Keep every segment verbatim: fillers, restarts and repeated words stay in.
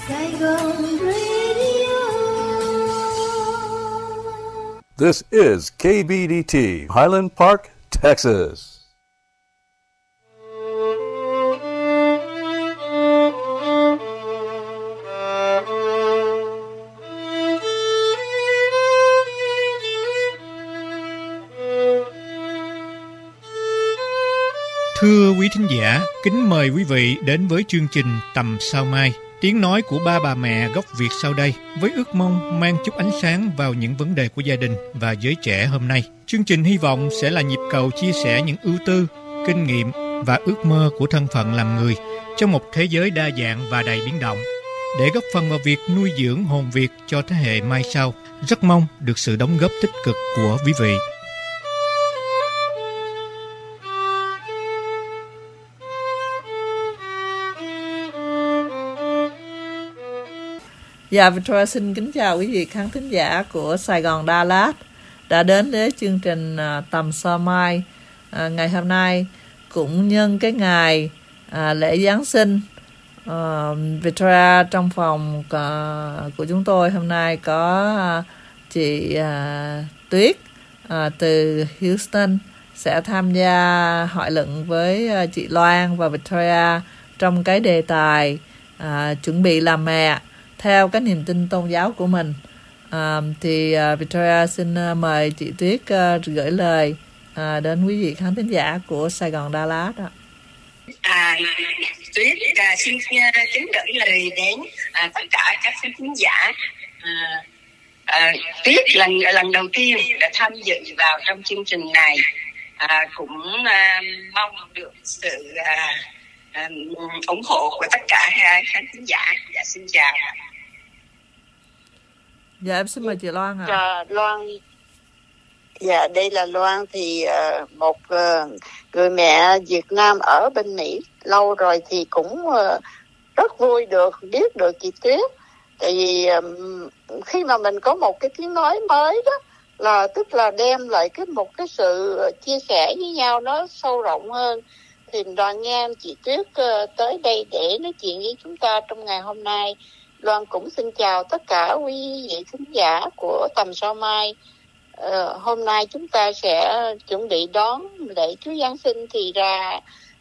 Saigon Radio. This is K B D T, Highland Park, Texas. Thưa quý thính giả, kính mời quý vị đến với chương trình Tầm Sao Mai, tiếng nói của ba bà mẹ gốc Việt sau đây, với ước mong mang chút ánh sáng vào những vấn đề của gia đình và giới trẻ hôm nay. Chương trình hy vọng sẽ là nhịp cầu chia sẻ những ưu tư, kinh nghiệm và ước mơ của thân phận làm người trong một thế giới đa dạng và đầy biến động, để góp phần vào việc nuôi dưỡng hồn Việt cho thế hệ mai sau. Rất mong được sự đóng góp tích cực của quý vị. Dạ, Victoria xin kính chào quý vị khán thính giả của Sài Gòn Đà Lạt đã đến với chương trình uh, Tầm Sao Mai. Uh, ngày hôm nay cũng nhân cái ngày uh, lễ Giáng sinh, uh, Victoria trong phòng uh, của chúng tôi hôm nay có uh, chị uh, Tuyết uh, từ Houston sẽ tham gia hội luận với uh, chị Loan và Victoria trong cái đề tài uh, chuẩn bị làm mẹ theo cái niềm tin tôn giáo của mình. À, thì uh, Victoria xin uh, mời chị Tuyết uh, gửi lời uh, đến quý vị khán thính giả của Sài Gòn Đà Lạt. Đó. À, Tuyết uh, xin uh, kính gửi lời đến uh, tất cả các khán thính giả. Uh, uh, Tuyết lần lần đầu tiên đã tham dự vào trong chương trình này, uh, cũng uh, mong được sự uh, uh, ủng hộ của tất cả uh, khán thính giả. Dạ, xin chào. Dạ, em xin mời chị Loan ạ. À. Dạ, Loan. Dạ, đây là Loan, thì uh, một uh, người mẹ Việt Nam ở bên Mỹ lâu rồi, thì cũng uh, rất vui được biết được chị Tuyết. Tại vì um, khi mà mình có một cái tiếng nói mới đó, là tức là đem lại cái một cái sự chia sẻ với nhau nó sâu rộng hơn. Thì đoàn nghe chị Tuyết uh, tới đây để nói chuyện với chúng ta trong ngày hôm nay. Loan cũng xin chào tất cả quý vị khán giả của Tầm Sao Mai. Ờ, hôm nay chúng ta sẽ chuẩn bị đón lễ Chúa Giáng sinh, thì ra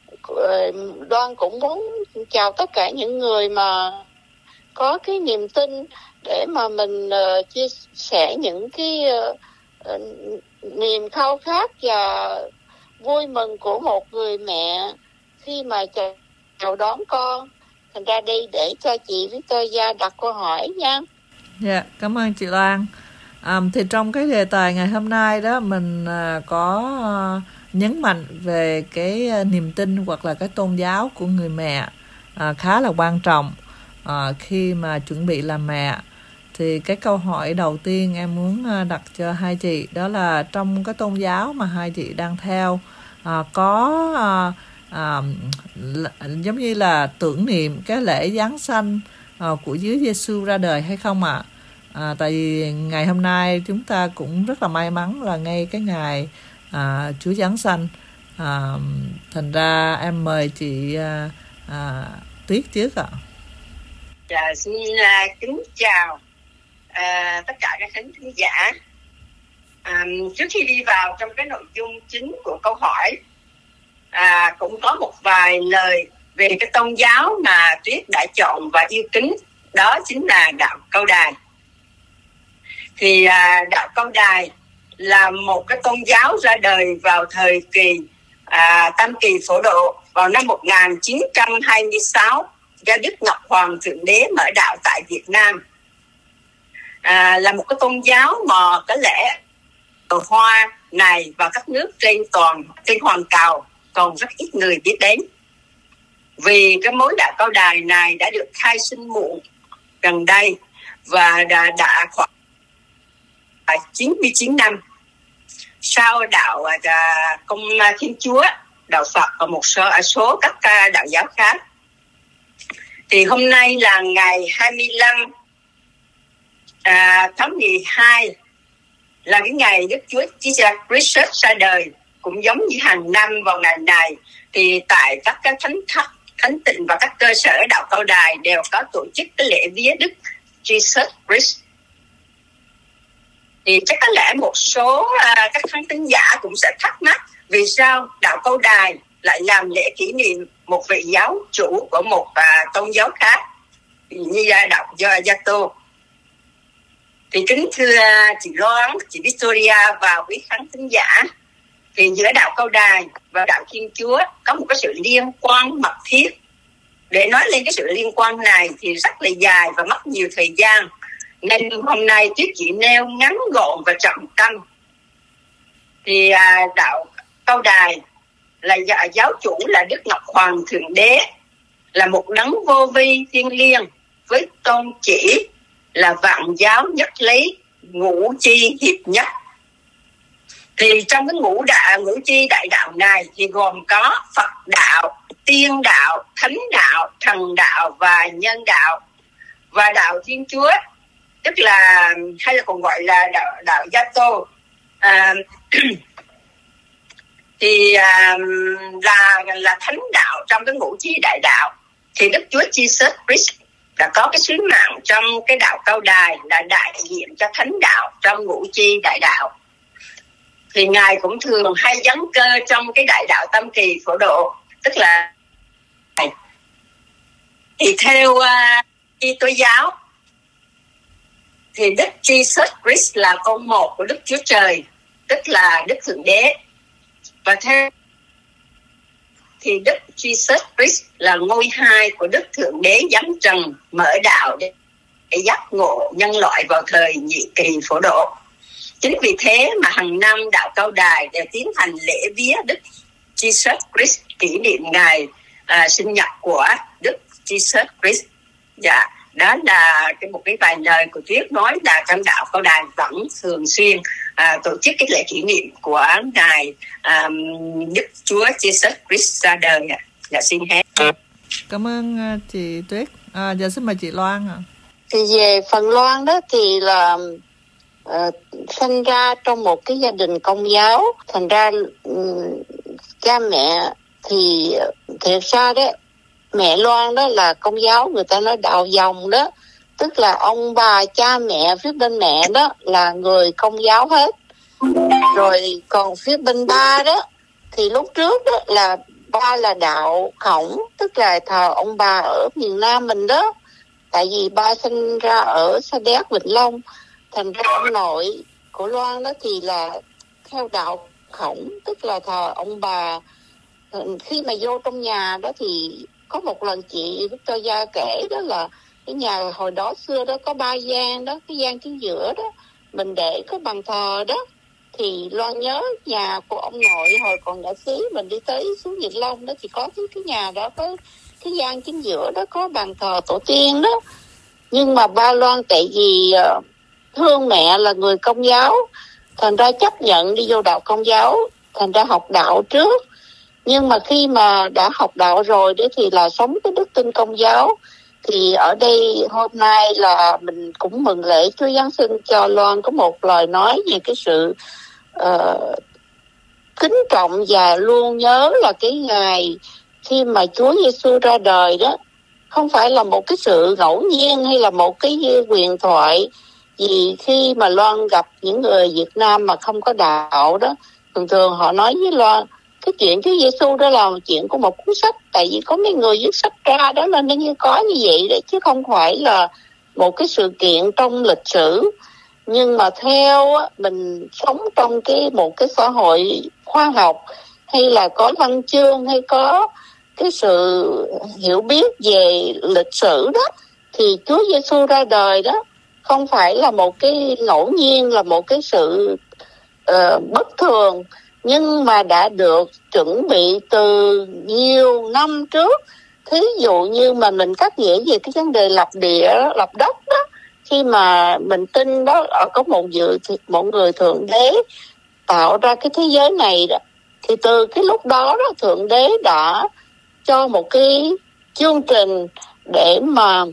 Loan cũng muốn chào tất cả những người mà có cái niềm tin để mà mình uh, chia sẻ những cái uh, uh, niềm khao khát và vui mừng của một người mẹ khi mà chào đón con. Thành ra đây để cho chị Victoria đặt câu hỏi nha. Dạ, cảm ơn chị Loan. À, thì trong cái đề tài ngày hôm nay đó, mình à, có à, nhấn mạnh về cái à, niềm tin hoặc là cái tôn giáo của người mẹ à, khá là quan trọng à, khi mà chuẩn bị làm mẹ. Thì cái câu hỏi đầu tiên em muốn à, đặt cho hai chị đó là trong cái tôn giáo mà hai chị đang theo à, có à, À, giống như là tưởng niệm cái lễ Giáng sanh à, của Chúa Giêsu ra đời hay không ạ? À? À, tại vì ngày hôm nay chúng ta cũng rất là may mắn là ngay cái ngày à, Chúa Giáng sanh. À, thành ra em mời chị à, à, Tuyết trước ạ. Dạ, xin uh, kính chào uh, tất cả các khán thính giả. Um, trước khi đi vào trong cái nội dung chính của câu hỏi, À, cũng có một vài lời về cái tôn giáo mà Tuyết đã chọn và yêu kính, đó chính là đạo Câu Đài. Thì à, đạo Câu Đài là một cái tôn giáo ra đời vào thời kỳ à, Tam Kỳ Phổ Độ vào năm một nghìn chín trăm hai mươi sáu do Đức Ngọc Hoàng Thượng Đế mở đạo tại Việt Nam. À, là một cái tôn giáo mà cái lễ cờ hoa này và các nước trên toàn trên hoàn cầu còn rất ít người biết đến, vì cái mối đạo Câu Đài này đã được khai sinh muộn gần đây và đã, đã khoảng chín mươi chín năm sau đạo Công Thiên Chúa, đạo Phật và một số, số các đạo giáo khác. Thì hôm nay là ngày hai mươi lăm à, tháng mười hai, là cái ngày Đức Chúa Jesus Christ ra đời. Cũng giống như hàng năm vào ngày này, thì tại các cái thánh thất Thánh Tịnh và các cơ sở đạo Cao Đài đều có tổ chức cái lễ vía Đức Jesus Christ. Thì chắc có lẽ một số uh, các khán thính giả cũng sẽ thắc mắc vì sao đạo Cao Đài lại làm lễ kỷ niệm một vị giáo chủ của một uh, tôn giáo khác như đạo do Gia Tô. Thì kính thưa chị Loan, chị Victoria và quý khán thính giả, thì giữa đạo Cao Đài và đạo Thiên Chúa có một cái sự liên quan mật thiết. Để nói lên cái sự liên quan này thì rất là dài và mất nhiều thời gian, nên hôm nay Tuyết chỉ nêu ngắn gọn và trọng tâm. Thì à, đạo Cao Đài là giáo chủ là Đức Ngọc Hoàng Thượng Đế, là một đấng vô vi thiêng liêng với tôn chỉ là vạn giáo nhất lý, ngũ chi hiệp nhất. Thì trong cái ngũ đạo ngũ chi đại đạo này thì gồm có Phật đạo, tiên đạo, thánh đạo, thần đạo và nhân đạo. Và đạo Thiên Chúa, tức là hay là còn gọi là đạo, đạo Gia Tô, à, thì à, là là thánh đạo trong cái ngũ chi đại đạo. Thì Đức Chúa Jesus Christ đã có cái sứ mạng trong cái đạo Cao Đài là đại diện cho thánh đạo trong ngũ chi đại đạo. Thì Ngài cũng thường hay dấn cơ trong cái đại đạo Tam Kỳ Phổ Độ, tức là thì theo uh, Kitô giáo thì Đức Jesus Christ là con một của Đức Chúa Trời, tức là Đức Thượng Đế. Và theo thì Đức Jesus Christ là ngôi hai của Đức Thượng Đế giáng trần mở đạo để, để giác ngộ nhân loại vào thời nhị kỳ Phổ Độ. Chính vì thế mà hàng năm đạo Cao Đài đều tiến hành lễ vía Đức Jesus Christ, kỷ niệm ngày à, sinh nhật của Đức Jesus Christ. Dạ, đó là cái một cái vài lời của Tuyết nói là trong đạo Cao Đài vẫn thường xuyên à, tổ chức cái lễ kỷ niệm của ngài à, Đức Chúa Jesus Christ ra đời. Dạ, xin hết. Cảm ơn chị Tuyết. À, giờ xin mời chị Loan ạ. À. Thì về phần Loan đó thì là uh, sinh ra trong một cái gia đình Công giáo, thành ra um, cha mẹ thì thiệt ra đó mẹ Loan đó là Công giáo, người ta nói đạo dòng đó, tức là ông bà cha mẹ phía bên mẹ đó là người Công giáo hết. Rồi còn phía bên ba đó thì lúc trước đó là ba là đạo Khổng, tức là thờ ông bà ở miền Nam mình đó. Tại vì ba sinh ra ở Sa Đéc, Vĩnh Long, thành ra ông nội của Loan đó thì là theo đạo Khổng, tức là thờ ông bà. Khi mà vô trong nhà đó thì có một lần chị Victoria kể đó là cái nhà hồi đó xưa đó có ba gian đó, cái gian chính giữa đó mình để có bàn thờ đó. Thì Loan nhớ nhà của ông nội hồi còn ở xứ mình đi tới xuống Vĩnh Long đó thì có cái, cái nhà đó có cái gian chính giữa đó có bàn thờ tổ tiên đó. Nhưng mà ba Loan tại vì uh, thương mẹ là người Công giáo, thành ra chấp nhận đi vô đạo Công giáo, thành ra học đạo trước. Nhưng mà khi mà đã học đạo rồi đấy thì là sống cái đức tin Công giáo. Thì ở đây hôm nay là mình cũng mừng lễ Chúa Giáng sinh, cho Loan có một lời nói về cái sự uh, kính trọng và luôn nhớ là cái ngày khi mà Chúa Giêsu ra đời đó không phải là một cái sự ngẫu nhiên hay là một cái huyền thoại. Vì khi mà Loan gặp những người Việt Nam mà không có đạo đó, thường thường họ nói với Loan cái chuyện Chúa Giêsu đó là chuyện của một cuốn sách, tại vì có mấy người viết sách ra đó nên nó như có như vậy đấy, chứ không phải là một cái sự kiện trong lịch sử. Nhưng mà theo mình sống trong cái một cái xã hội khoa học hay là có văn chương hay có cái sự hiểu biết về lịch sử đó, thì Chúa Giêsu ra đời đó không phải là một cái ngẫu nhiên, là một cái sự uh, bất thường, nhưng mà đã được chuẩn bị từ nhiều năm trước. Thí dụ như mà mình cắt nghĩa về cái vấn đề lập địa, lập đất đó, khi mà mình tin đó có một dự một người Thượng Đế tạo ra cái thế giới này đó, thì từ cái lúc đó đó Thượng Đế đã cho một cái chương trình để mà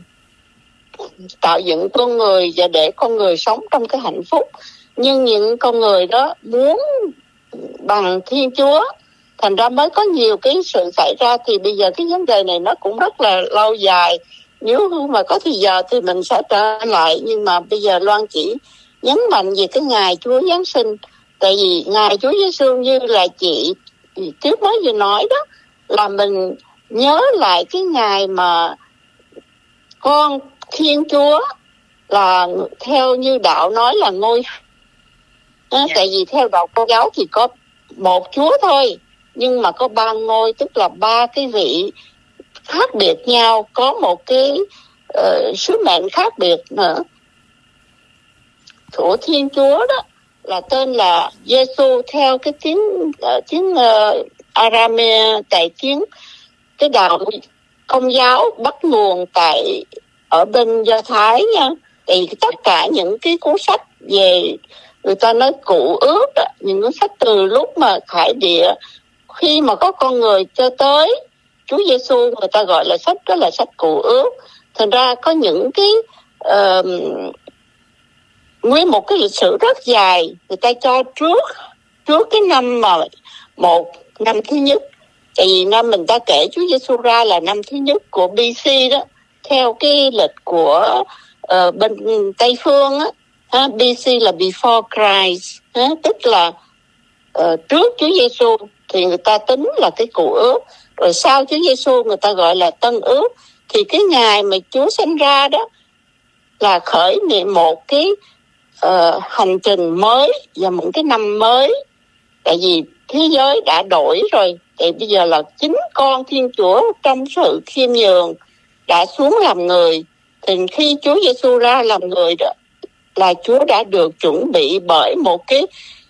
tạo dựng con người và để con người sống trong cái hạnh phúc. Nhưng những con người đó muốn bằng Thiên Chúa, thành ra mới có nhiều cái sự xảy ra. Thì bây giờ cái vấn đề này nó cũng rất là lâu dài, nếu mà có thời giờ thì mình sẽ trở lại. Nhưng mà bây giờ Loan chỉ nhấn mạnh về cái ngày Chúa Giáng sinh, tại vì ngày Chúa Giêsu như là chị trước mới vừa nói đó, là mình nhớ lại cái ngày mà con Thiên Chúa, là theo như đạo nói là ngôi à, yeah. Tại vì theo đạo Công giáo thì có một Chúa thôi, nhưng mà có ba ngôi, tức là ba cái vị khác biệt nhau, có một cái uh, sứ mệnh khác biệt nữa. Của Thiên Chúa đó là tên là Giêsu theo cái tiếng uh, tiếng uh, Arame, tại tiếng cái đạo Công giáo bắt nguồn tại ở bên Do Thái nha. Thì tất cả những cái cuốn sách về, người ta nói Cựu Ước đó, những cuốn sách từ lúc mà khải địa, khi mà có con người cho tới Chúa Giêsu, người ta gọi là sách đó là sách Cựu Ước. Thành ra có những cái uh, nguyên một cái lịch sử rất dài, người ta cho trước trước cái năm mà một năm thứ nhất. Tại vì năm mình ta kể Chúa Giêsu ra là năm thứ nhất của bê xê đó, theo cái lịch của uh, bên Tây phương á, ha, bê xê là before Christ, ha, tức là uh, trước Chúa Giêsu, thì người ta tính là cái Cựu Ước. Rồi sau Chúa Giêsu người ta gọi là Tân Ước. Thì cái ngày mà Chúa sinh ra đó là khởi niệm một cái uh, hành trình mới và một cái năm mới. Tại vì thế giới đã đổi rồi, thì bây giờ là chính con Thiên Chúa trong sự khiêm nhường đã xuống làm người. Thì khi Chúa Giêsu ra làm người đó, là Chúa đã được chuẩn bị bởi một cái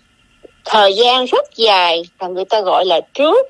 thời gian rất dài, và người ta gọi là trước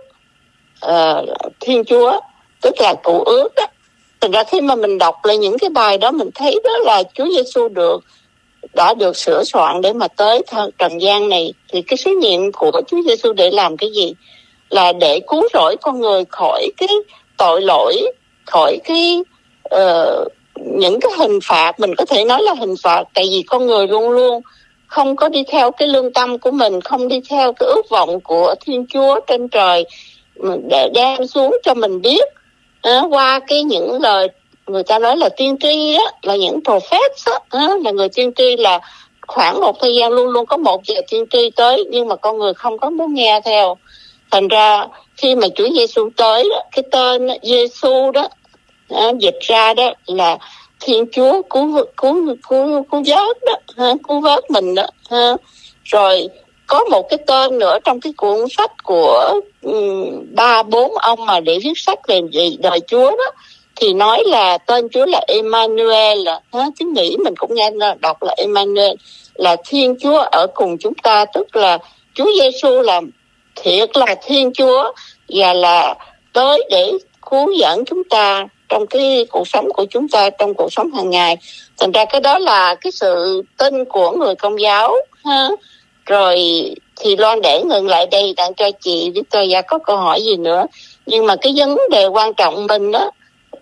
uh, Thiên Chúa, tức là Cựu Ước đó. Thành ra khi mà mình đọc lại những cái bài đó, mình thấy đó là Chúa Giêsu được đã được sửa soạn để mà tới trần gian này. Thì cái sứ nhiệm của Chúa Giêsu để làm cái gì? Là để cứu rỗi con người khỏi cái tội lỗi, khỏi cái uh, những cái hình phạt, mình có thể nói là hình phạt. Tại vì con người luôn luôn không có đi theo cái lương tâm của mình, không đi theo cái ước vọng của Thiên Chúa trên trời để đem xuống cho mình biết à, qua cái những lời người ta nói là tiên tri á, là những prophets á, à, là người tiên tri, là khoảng một thời gian luôn luôn có một giờ tiên tri tới, nhưng mà con người không có muốn nghe theo. Thành ra khi mà Chúa Giêsu tới đó, cái tên Giêsu đó à, dịch ra đó là Thiên Chúa cứu cứu cứu cứu vớt đó, ha, cứu vớt mình đó. Ha. Rồi có một cái tên nữa trong cái cuốn sách của um, ba bốn ông mà để viết sách về đời Chúa đó, thì nói là tên Chúa là Emmanuel, là ha, tiếng Mỹ mình cũng nghe đọc là Emmanuel, là Thiên Chúa ở cùng chúng ta, tức là Chúa Giêsu là thiệt là Thiên Chúa và là tới để cứu dẫn chúng ta trong cái cuộc sống của chúng ta, trong cuộc sống hàng ngày. Thành ra cái đó là cái sự tin của người Công giáo ha. Rồi thì Loan để ngừng lại đây, đang cho chị Victoria có câu hỏi gì nữa. Nhưng mà cái vấn đề quan trọng mình đó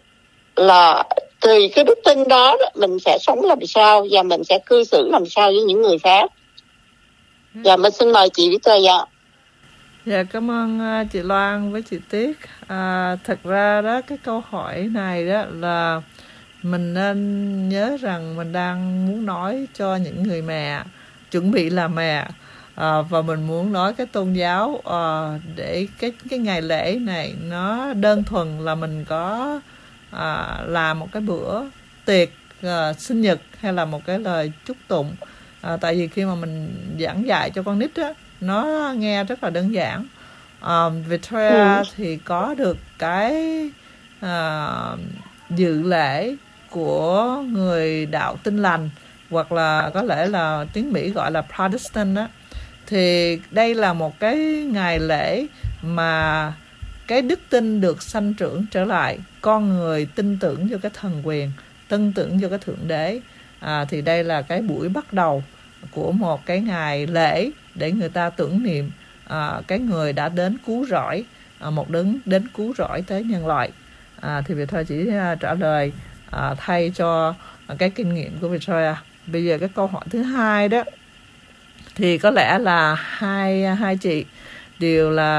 là tùy cái đức tin đó, đó mình sẽ sống làm sao và mình sẽ cư xử làm sao với những người khác. Và mình xin mời chị Victoria. Dạ, cảm ơn chị Loan với chị Tiết. À, thật ra đó, cái câu hỏi này đó là mình nên nhớ rằng mình đang muốn nói cho những người mẹ chuẩn bị làm mẹ, à, và mình muốn nói cái tôn giáo à, để cái cái ngày lễ này nó đơn thuần là mình có à, làm một cái bữa tiệc à, sinh nhật hay là một cái lời chúc tụng. À, tại vì khi mà mình giảng dạy cho con nít á, nó nghe rất là đơn giản. Um, Victoria ừ. thì có được cái uh, dự lễ của người đạo Tin Lành, hoặc là có lẽ là tiếng Mỹ gọi là Protestant đó. Thì đây là một cái ngày lễ mà cái đức tin được sanh trưởng trở lại, con người tin tưởng vô cái thần quyền, tin tưởng vô cái Thượng Đế. À, thì đây là cái buổi bắt đầu của một cái ngày lễ để người ta tưởng niệm à, cái người đã đến cứu rỗi, à, một đấng đến cứu rỗi tới nhân loại. À, thì Victoria chỉ uh, trả lời uh, thay cho uh, cái kinh nghiệm của Victoria. Bây giờ cái câu hỏi thứ hai đó thì có lẽ là hai hai chị đều là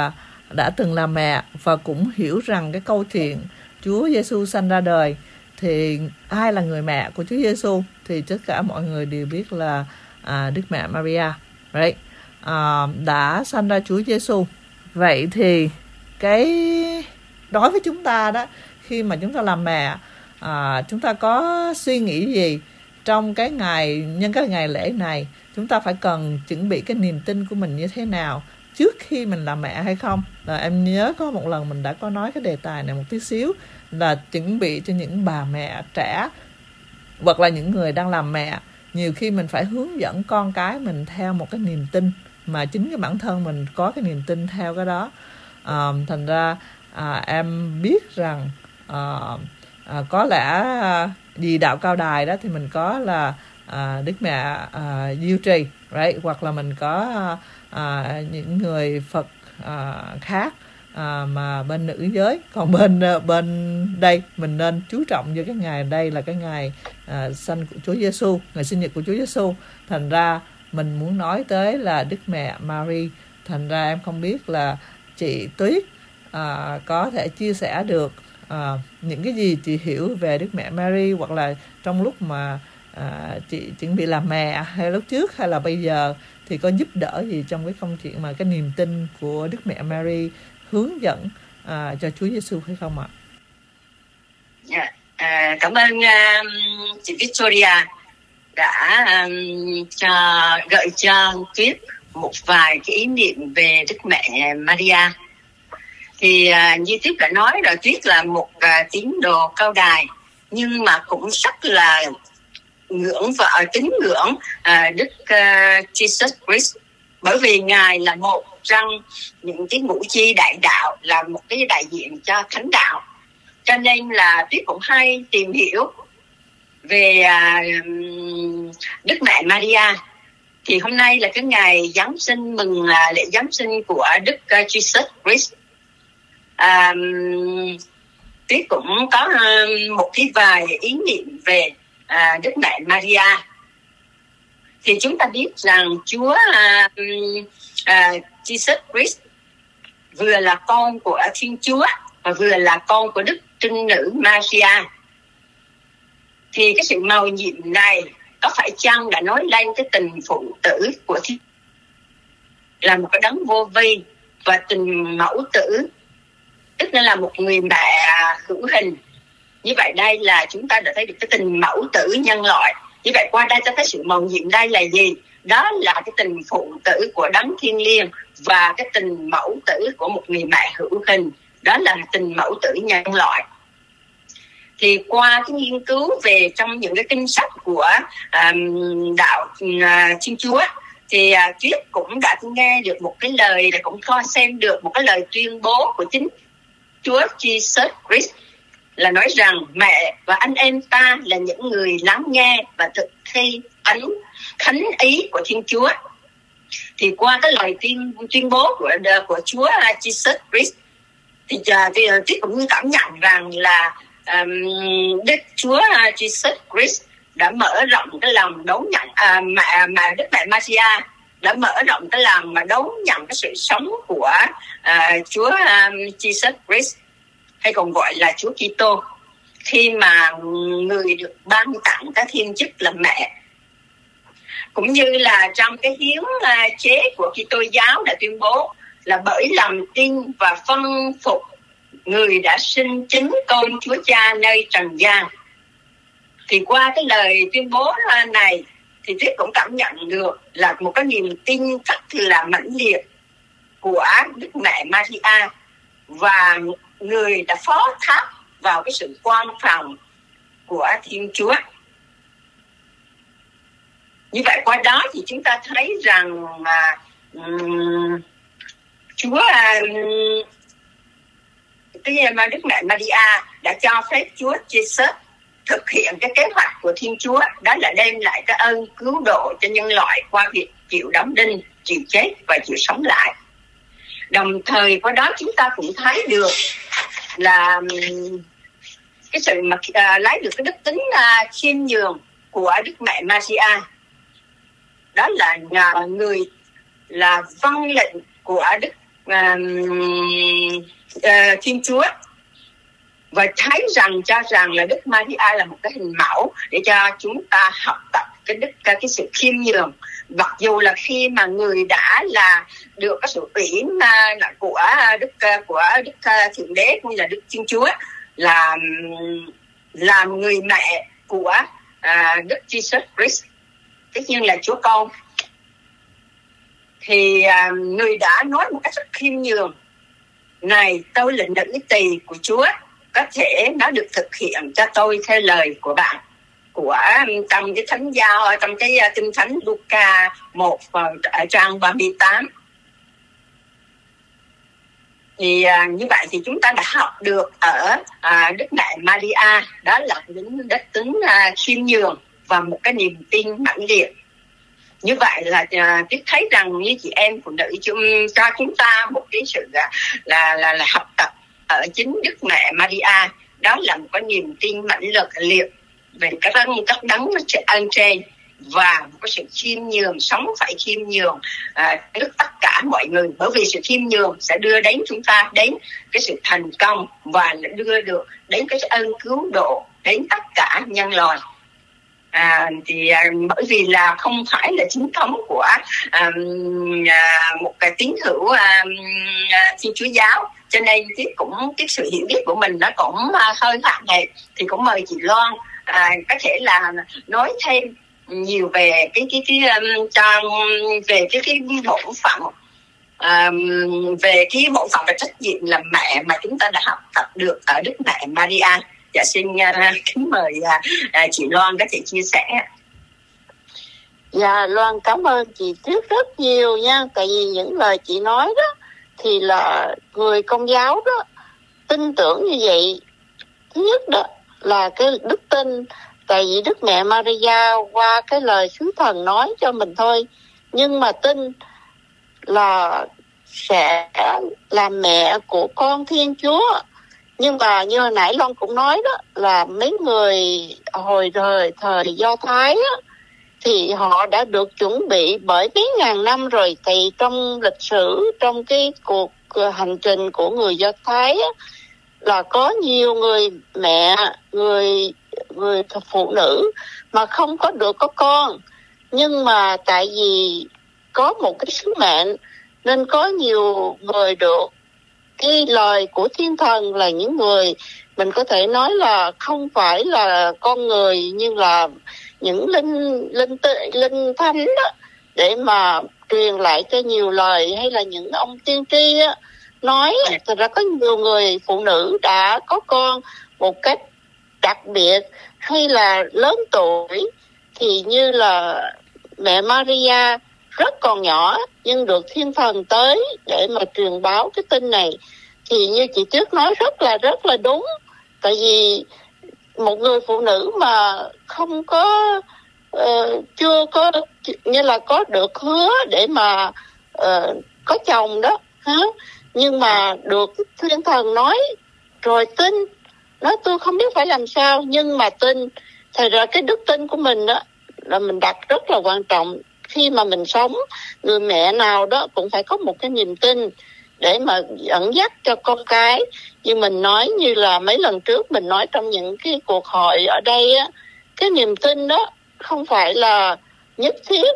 đã từng là mẹ và cũng hiểu rằng cái câu chuyện Chúa Giêsu sanh ra đời thì ai là người mẹ của Chúa Giêsu, thì tất cả mọi người đều biết là à, Đức Mẹ Maria, right? à, đã sanh ra Chúa Giêsu. Vậy thì cái đối với chúng ta đó, khi mà chúng ta làm mẹ, à, chúng ta có suy nghĩ gì trong cái ngày nhân cái ngày lễ này? Chúng ta phải cần chuẩn bị cái niềm tin của mình như thế nào trước khi mình làm mẹ hay không? Là em nhớ có một lần mình đã có nói cái đề tài này một tí xíu, là chuẩn bị cho những bà mẹ trẻ hoặc là những người đang làm mẹ. Nhiều khi mình phải hướng dẫn con cái mình theo một cái niềm tin mà chính cái bản thân mình có cái niềm tin theo cái đó. à, thành ra à, em biết rằng à, à, có lẽ à, vì đạo Cao Đài đó thì mình có là à, Đức Mẹ à, Diêu Trì, right? Hoặc là mình có à, những người Phật à, khác à, mà bên nữ giới. Còn bên bên đây mình nên chú trọng vô cái ngày đây là cái ngày à, sanh của Chúa Giêsu, ngày sinh nhật của Chúa Giêsu. Thành ra mình muốn nói tới là Đức Mẹ Mary. Thành ra em không biết là chị Tuyết à, có thể chia sẻ được à, những cái gì chị hiểu về Đức Mẹ Mary, hoặc là trong lúc mà à, chị chuẩn bị làm mẹ hay lúc trước hay là bây giờ, thì có giúp đỡ gì trong cái công chuyện mà cái niềm tin của Đức Mẹ Mary hướng dẫn à, cho Chúa Giêsu hay không ạ? Yeah. À, cảm ơn uh, chị Victoria đã um, cho, gợi cho Tuyết một vài cái ý niệm về Đức Mẹ Maria. Thì uh, như Tuyết đã nói rồi, Tuyết là một uh, tín đồ Cao Đài, nhưng mà cũng rất là ngưỡng và tín ngưỡng uh, Đức uh, Jesus Christ, bởi vì Ngài là một trong những cái ngũ chi đại đạo, là một cái đại diện cho thánh đạo. Cho nên là Tuyết cũng hay tìm hiểu về uh, Đức Mẹ Maria. Thì hôm nay là cái ngày Giáng sinh, mừng uh, lễ Giáng sinh của Đức uh, Jesus Christ. Um, Tuyết cũng có uh, một cái vài ý niệm về uh, Đức Mẹ Maria. Thì chúng ta biết rằng Chúa uh, uh, Jesus Christ vừa là con của Thiên Chúa và vừa là con của Đức Trinh Nữ Maria. Thì cái sự mầu nhiệm này có phải chăng đã nói lên cái tình phụ tử của Thiên, là một cái đấng vô vi và tình mẫu tử, tức là một người mẹ hữu hình. Như vậy đây là chúng ta đã thấy được cái tình mẫu tử nhân loại. Như vậy qua đây ta thấy sự mầu nhiệm đây là gì? Đó là cái tình phụ tử của đấng thiêng liêng và cái tình mẫu tử của một người mẹ hữu hình, đó là tình mẫu tử nhân loại. Thì qua cái nghiên cứu về trong những cái kinh sách của um, đạo uh, Thiên Chúa, thì uh, Tuyết cũng đã nghe được một cái lời, là cũng coi xem được một cái lời tuyên bố của chính Chúa Jesus Christ, là nói rằng mẹ và anh em ta là những người lắng nghe và thực thi ấn thánh ý của Thiên Chúa. Thì qua cái lời tuyên tuyên bố của của Chúa Jesus Christ, thì thì Tuyết cũng cảm nhận rằng là um, Đức Chúa Jesus Christ đã mở rộng cái lòng đón nhận, à, mà mà Đức Mẹ Maria đã mở rộng cái lòng mà đón nhận cái sự sống của uh, Chúa um, Jesus Christ, hay còn gọi là Chúa Kitô, khi mà người được ban tặng cái thiên chức là mẹ. Cũng như là trong cái hiến uh, chế của Kitô giáo đã tuyên bố là bởi lòng tin và phân phục người đã sinh chính con Chúa Cha nơi trần gian. Thì qua cái lời tuyên bố này thì Tuyết cũng cảm nhận được là một cái niềm tin rất là mãnh liệt của Đức Mẹ Maria, và người đã phó thác vào cái sự quan phòng của Thiên Chúa. Như vậy qua đó thì chúng ta thấy rằng mà um, Chúa um, cái mà Đức Mẹ Maria đã cho phép Chúa Jesus thực hiện cái kế hoạch của Thiên Chúa, đó là đem lại cái ơn cứu độ cho nhân loại qua việc chịu đóng đinh, chịu chết và chịu sống lại. Đồng thời qua đó chúng ta cũng thấy được là cái sự mà uh, lấy được cái đức tính uh, khiêm nhường của Đức Mẹ Maria, đó là uh, người là vâng lệnh của Đức à, à, Thiên Chúa, và thấy rằng cho rằng là Đức Maria là một cái hình mẫu để cho chúng ta học tập cái đức cái sự khiêm nhường. Mặc dù là khi mà người đã là được cái sự ủy là của đức của đức Thượng Đế cũng như là Đức Thiên Chúa, là làm người mẹ của à, Đức Jesus Christ, tất nhiên là Chúa Con, thì à, người đã nói một cách rất khiêm nhường: này, tôi là nữ tỳ của Chúa, có thể nó được thực hiện cho tôi theo lời của bạn. Của trong cái thánh giao, trong cái kinh thánh Luca một ở trang ba mươi tám. Thì à, như vậy thì chúng ta đã học được ở à, Đức Mẹ Maria, đó là tính đức tính à, khiêm nhường và một cái niềm tin mãnh liệt. Như vậy là à, biết thấy rằng như chị em phụ nữ chúng cho chúng ta một cái sự là là là, là học tập ở chính Đức Mẹ Maria, đó là một cái niềm tin mãnh lực liệt về các đấng các đấng ơn trên, và một cái sự khiêm nhường, sống phải khiêm nhường à, trước tất cả mọi người, bởi vì sự khiêm nhường sẽ đưa đến chúng ta đến cái sự thành công và đưa được đến cái ơn cứu độ đến tất cả nhân loại. À, thì à, bởi vì là không phải là chính thống của à, à, một cái tín hữu à, à, Thiên Chúa giáo, cho nên cái cũng cái sự hiểu biết của mình nó cũng à, hơi hạn hẹp. Thì cũng mời chị Loan à, có thể là nói thêm nhiều về cái cái cái um, cho về cái cái bổn phận um, về cái bổn phận và trách nhiệm làm mẹ mà chúng ta đã học tập được ở Đức Mẹ Maria. Dạ xin uh, kính mời uh, uh, chị Loan có thể chia sẻ. Dạ, Loan cảm ơn chị Tuyết rất nhiều nha. Tại vì những lời chị nói đó thì là người Công giáo đó tin tưởng như vậy. Thứ nhất đó là cái đức tin, tại vì Đức Mẹ Maria qua cái lời sứ thần nói cho mình thôi, nhưng mà tin là sẽ làm mẹ của con Thiên Chúa. Nhưng mà như hồi nãy Loan cũng nói đó, là mấy người hồi thời thời Do Thái á, thì họ đã được chuẩn bị bởi mấy ngàn năm rồi. Thì trong lịch sử, trong cái cuộc hành trình của người Do Thái á, là có nhiều người mẹ, người người phụ nữ mà không có được có con, nhưng mà tại vì có một cái sứ mệnh nên có nhiều người được cái lời của Thiên Thần, là những người mình có thể nói là không phải là con người nhưng là những linh linh linh thánh đó, để mà truyền lại cho nhiều lời, hay là những ông tiên tri á nói. Thật ra có nhiều người phụ nữ đã có con một cách đặc biệt hay là lớn tuổi, thì như là mẹ Maria rất còn nhỏ nhưng được Thiên Thần tới để mà truyền báo cái tin này. Thì như chị Tuyết nói rất là rất là đúng. Tại vì một người phụ nữ mà không có uh, chưa có như là có được hứa để mà uh, có chồng đó hả? Nhưng mà được Thiên Thần nói rồi tin, nói tôi không biết phải làm sao nhưng mà tin. Thật ra cái đức tin của mình đó là mình đặt rất là quan trọng. Khi mà mình sống, người mẹ nào đó cũng phải có một cái niềm tin để mà dẫn dắt cho con cái. Như mình nói, như là mấy lần trước mình nói trong những cái cuộc hội ở đây á, cái niềm tin đó không phải là nhất thiết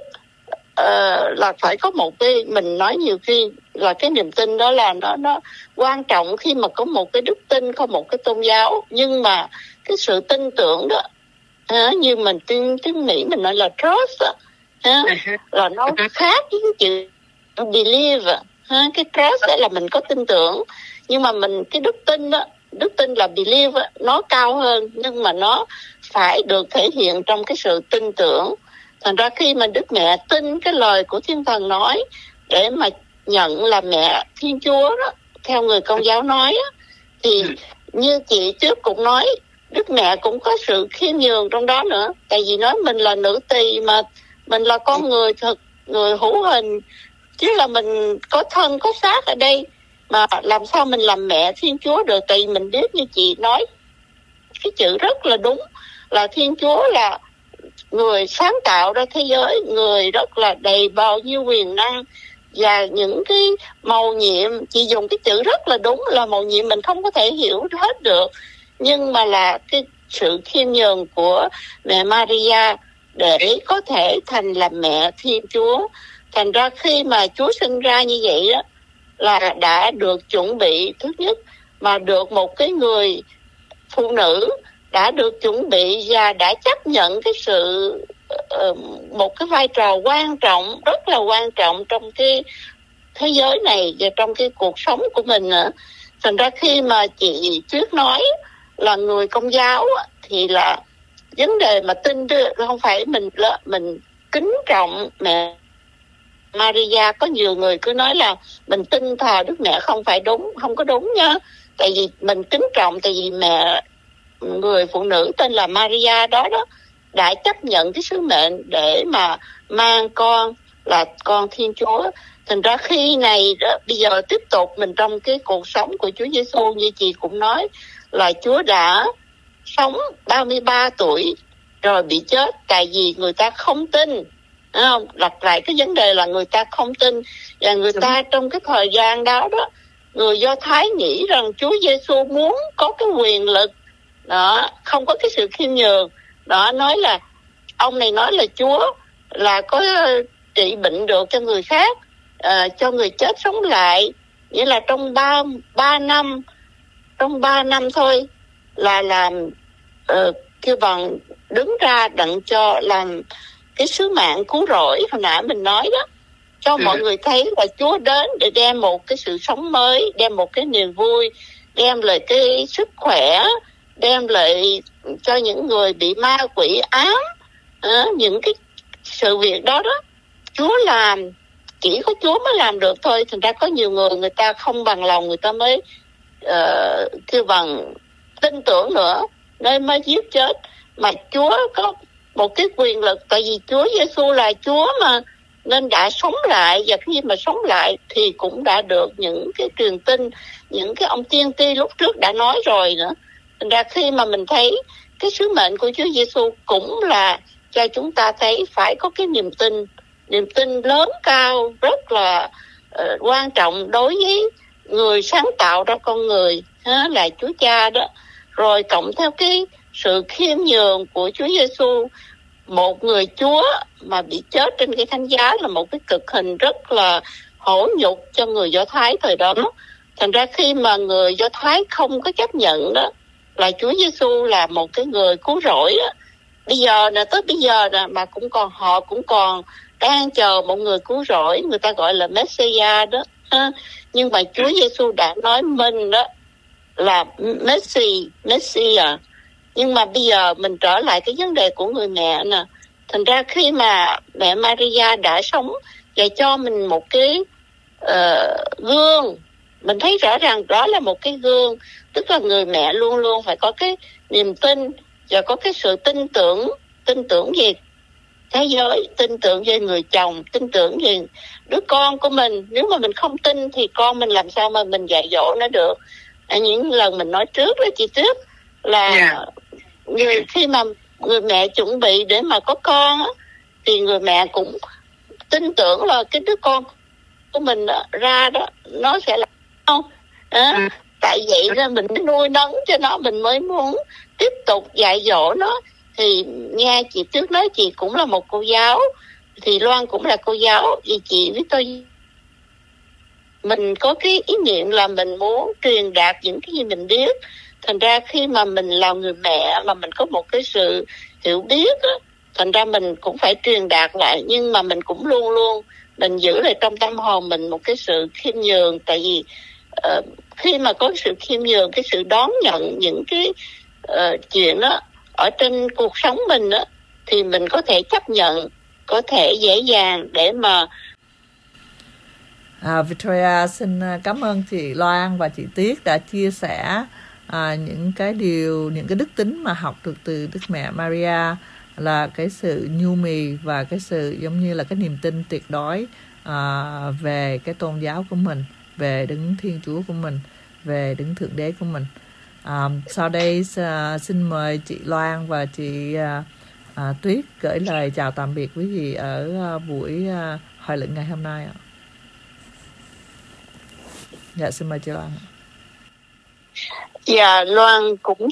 uh, là phải có một cái, mình nói nhiều khi là cái niềm tin đó là nó nó quan trọng khi mà có một cái đức tin, có một cái tôn giáo. Nhưng mà cái sự tin tưởng đó, à, như mình tiếng tiếng Mỹ mình nói là trust á, à, là nó khác với cái chữ believe. Ha, cái trust đó là mình có tin tưởng, nhưng mà mình cái đức tin đó, đức tin là believe đó, nó cao hơn, nhưng mà nó phải được thể hiện trong cái sự tin tưởng. Thành ra khi mà Đức Mẹ tin cái lời của Thiên Thần nói để mà nhận là mẹ Thiên Chúa đó, theo người Công giáo nói đó, thì như chị trước cũng nói, Đức Mẹ cũng có sự khiêm nhường trong đó nữa. Tại vì nói mình là nữ tỳ mà mình là con người thực, người hữu hình, chứ là mình có thân có xác ở đây, mà làm sao mình làm mẹ Thiên Chúa được? Tại vì mình biết như chị nói, cái chữ rất là đúng, là Thiên Chúa là người sáng tạo ra thế giới, người rất là đầy bao nhiêu quyền năng, và những cái mầu nhiệm, chị dùng cái chữ rất là đúng là mầu nhiệm, mình không có thể hiểu hết được, nhưng mà là cái sự khiêm nhường của mẹ Maria để có thể thành là mẹ Thiên Chúa. Thành ra khi mà Chúa sinh ra như vậy đó là đã được chuẩn bị, thứ nhất mà được một cái người phụ nữ đã được chuẩn bị và đã chấp nhận cái sự uh, một cái vai trò quan trọng, rất là quan trọng trong cái thế giới này và trong cái cuộc sống của mình nữa. Thành ra khi mà chị Tuyết nói là người Công giáo thì là vấn đề mà tin không phải mình mình kính trọng mẹ Maria. Có nhiều người cứ nói là mình tin thờ Đức Mẹ, không phải đúng, không có đúng nha. Tại vì mình kính trọng, tại vì mẹ người phụ nữ tên là Maria đó đó đã chấp nhận cái sứ mệnh để mà mang con là con Thiên Chúa. Thành ra khi này đó, bây giờ tiếp tục mình trong cái cuộc sống của Chúa Giêsu, như chị cũng nói là Chúa đã sống ba mươi ba tuổi rồi bị chết, tại vì người ta không tin. Không? Lặp lại cái vấn đề là người ta không tin, và người ta trong cái thời gian đó đó, người Do Thái nghĩ rằng Chúa Giêsu muốn có cái quyền lực đó, không có cái sự khiêm nhường đó. Nói là ông này nói là Chúa là có trị bệnh được cho người khác, uh, cho người chết sống lại, nghĩa là trong ba ba năm trong ba năm thôi là làm uh, kêu bằng đứng ra đặng cho làm cái sứ mạng cứu rỗi hồi nãy mình nói đó, cho ừ. mọi người thấy là Chúa đến để đem một cái sự sống mới, đem một cái niềm vui, đem lại cái sức khỏe, đem lại cho những người bị ma quỷ ám, à, những cái sự việc đó đó Chúa làm, chỉ có Chúa mới làm được thôi. Thành ra có nhiều người người ta không bằng lòng, người ta mới uh, kêu bằng tin tưởng nữa nên mới giết chết. Mà Chúa có một cái quyền lực, tại vì Chúa Giêsu là Chúa mà, nên đã sống lại, và khi mà sống lại thì cũng đã được những cái truyền tin, những cái ông tiên tri lúc trước đã nói rồi nữa. Thành ra khi mà mình thấy cái sứ mệnh của Chúa Giêsu cũng là cho chúng ta thấy phải có cái niềm tin, niềm tin lớn cao, rất là uh, quan trọng đối với người sáng tạo ra con người, ha, là Chúa Cha đó. Rồi cộng theo cái sự khiêm nhường của Chúa Giêsu, một người Chúa mà bị chết trên cái thánh giá là một cái cực hình rất là hổ nhục cho người Do Thái thời đó. Thành ra khi mà người Do Thái không có chấp nhận đó là Chúa Giêsu là một cái người cứu rỗi đó, bây giờ nè, tới bây giờ nè mà cũng còn họ cũng còn đang chờ một người cứu rỗi, người ta gọi là Messiah đó ha. Nhưng mà Chúa Giêsu đã nói mình đó là Messi, Messiah. Nhưng mà bây giờ mình trở lại cái vấn đề của người mẹ nè. Thành ra khi mà mẹ Maria đã sống và cho mình một cái uh, gương, mình thấy rõ ràng đó là một cái gương, tức là người mẹ luôn luôn phải có cái niềm tin và có cái sự tin tưởng, tin tưởng về thế giới, tin tưởng về người chồng, tin tưởng về đứa con của mình. Nếu mà mình không tin thì con mình làm sao mà mình dạy dỗ nó được. À, những lần mình nói trước đó chị Tuyết là yeah. người khi mà người mẹ chuẩn bị để mà có con á, thì người mẹ cũng tin tưởng là cái đứa con của mình đó, ra đó nó sẽ là không à, ừ. Tại vậy ra mình nuôi nấng cho nó, mình mới muốn tiếp tục dạy dỗ nó. Thì nghe chị Tuyết nói chị cũng là một cô giáo, thì Loan cũng là cô giáo, vì chị với tôi mình có cái ý niệm là mình muốn truyền đạt những cái gì mình biết. Thành ra khi mà mình là người mẹ mà mình có một cái sự hiểu biết á, thành ra mình cũng phải truyền đạt lại, nhưng mà mình cũng luôn luôn mình giữ lại trong tâm hồn mình một cái sự khiêm nhường. Tại vì uh, khi mà có sự khiêm nhường, cái sự đón nhận những cái uh, chuyện đó ở trên cuộc sống mình á, thì mình có thể chấp nhận, có thể dễ dàng để mà à, Victoria xin cảm ơn chị Loan và chị Tuyết đã chia sẻ à, những cái điều, những cái đức tính mà học được từ Đức Mẹ Maria, là cái sự nhu mì và cái sự giống như là cái niềm tin tuyệt đối à, về cái tôn giáo của mình, về Đấng Thiên Chúa của mình, về Đấng Thượng Đế của mình. À, sau đây à, xin mời chị Loan và chị à, à, Tuyết gửi lời chào tạm biệt quý vị ở à, buổi à, hội luận ngày hôm nay ạ. Dạ, xin mời chị Loan. Dạ, Loan cũng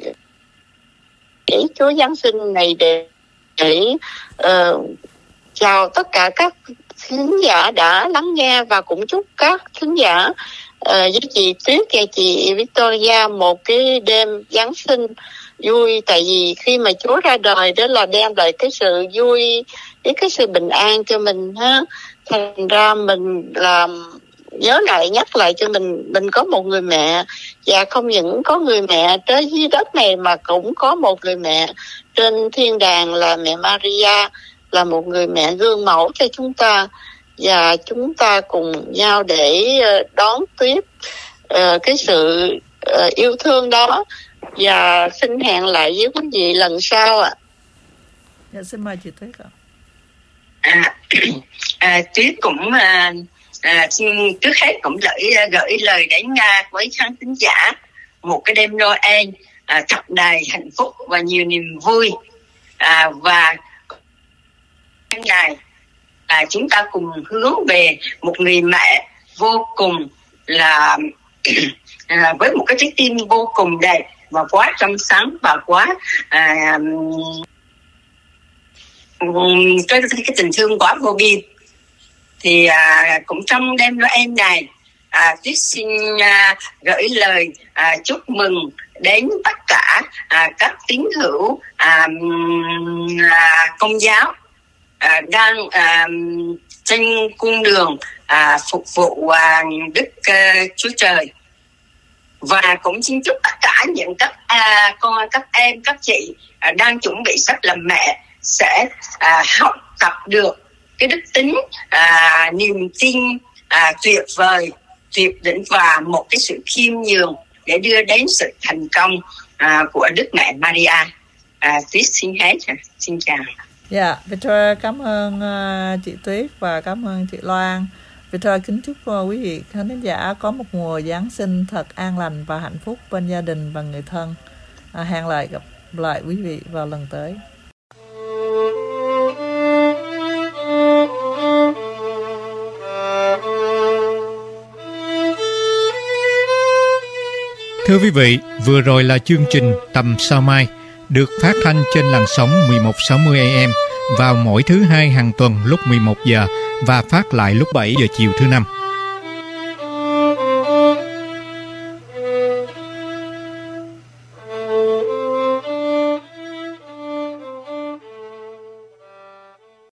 kể Chúa Giáng sinh này để, để uh, chào tất cả các khán giả đã lắng nghe, và cũng chúc các khán giả uh, với chị Tuyết và chị Victoria một cái đêm Giáng sinh vui. Tại vì khi mà Chúa ra đời đó là đem lại cái sự vui, với cái sự bình an cho mình ha. Thành ra mình làm nhớ lại, nhắc lại cho mình mình có một người mẹ, và không những có người mẹ trên dưới đất này mà cũng có một người mẹ trên thiên đàng là mẹ Maria, là một người mẹ gương mẫu cho chúng ta, và chúng ta cùng nhau để đón tiếp uh, cái sự uh, yêu thương đó. Và xin hẹn lại với quý vị lần sau ạ. À. Dạ, xin mời chị Tuyết ạ. À, à, Tuyết cũng à, à, trước hết cũng gửi gửi lời đến uh, với khán thính giả một cái đêm Noel à, thật đầy hạnh phúc và nhiều niềm vui, à, và đêm này à, chúng ta cùng hướng về một người mẹ vô cùng là à, với một cái trái tim vô cùng đẹp và quá trong sáng và quá à, cái, cái tình thương quá vô biên. Thì à, cũng trong đêm Noel này, à, Tuyết xin à, gửi lời à, chúc mừng đến tất cả à, các tín hữu à, à, công giáo à, đang à, trên cung đường à, phục vụ à, Đức à, Chúa Trời. Và cũng xin chúc tất cả những các à, con các em các chị à, đang chuẩn bị sắp làm mẹ sẽ à, học tập được cái đức tính à, niềm tin à, tuyệt vời, tuyệt đỉnh và một cái sự khiêm nhường để đưa đến sự thành công à, của Đức Mẹ Maria. À, Tuyết xin hết, xin chào. Dạ, Victoria cảm ơn uh, chị Tuyết và cảm ơn chị Loan. Victoria kính chúc uh, quý vị khán thính giả có một mùa Giáng sinh thật an lành và hạnh phúc bên gia đình và người thân. À, hẹn lại gặp lại quý vị vào lần tới. Thưa quý vị, vừa rồi là chương trình Tầm Sao Mai được phát thanh trên làn sóng mười một sáu mươi A M vào mỗi thứ hai hàng tuần lúc mười một giờ và phát lại lúc bảy giờ chiều thứ năm.